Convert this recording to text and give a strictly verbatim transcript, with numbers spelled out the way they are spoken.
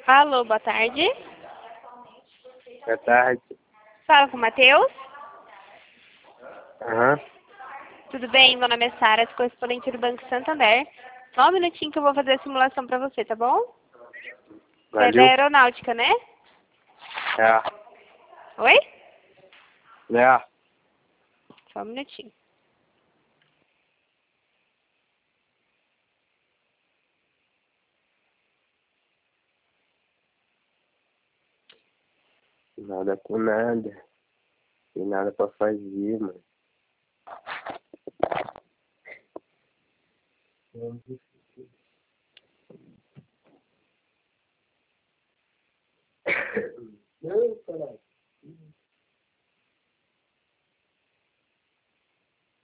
Alô, boa tarde. Boa tarde. Fala com o Matheus. Aham. Tudo bem? Meu nome é Sara, sou correspondente do Banco Santander. Só um minutinho que eu vou fazer a simulação pra você, tá bom? Você é da Valeu. aeronáutica, né? É. Oi? É. Só um minutinho. Nada com nada. Tem nada pra fazer, mano.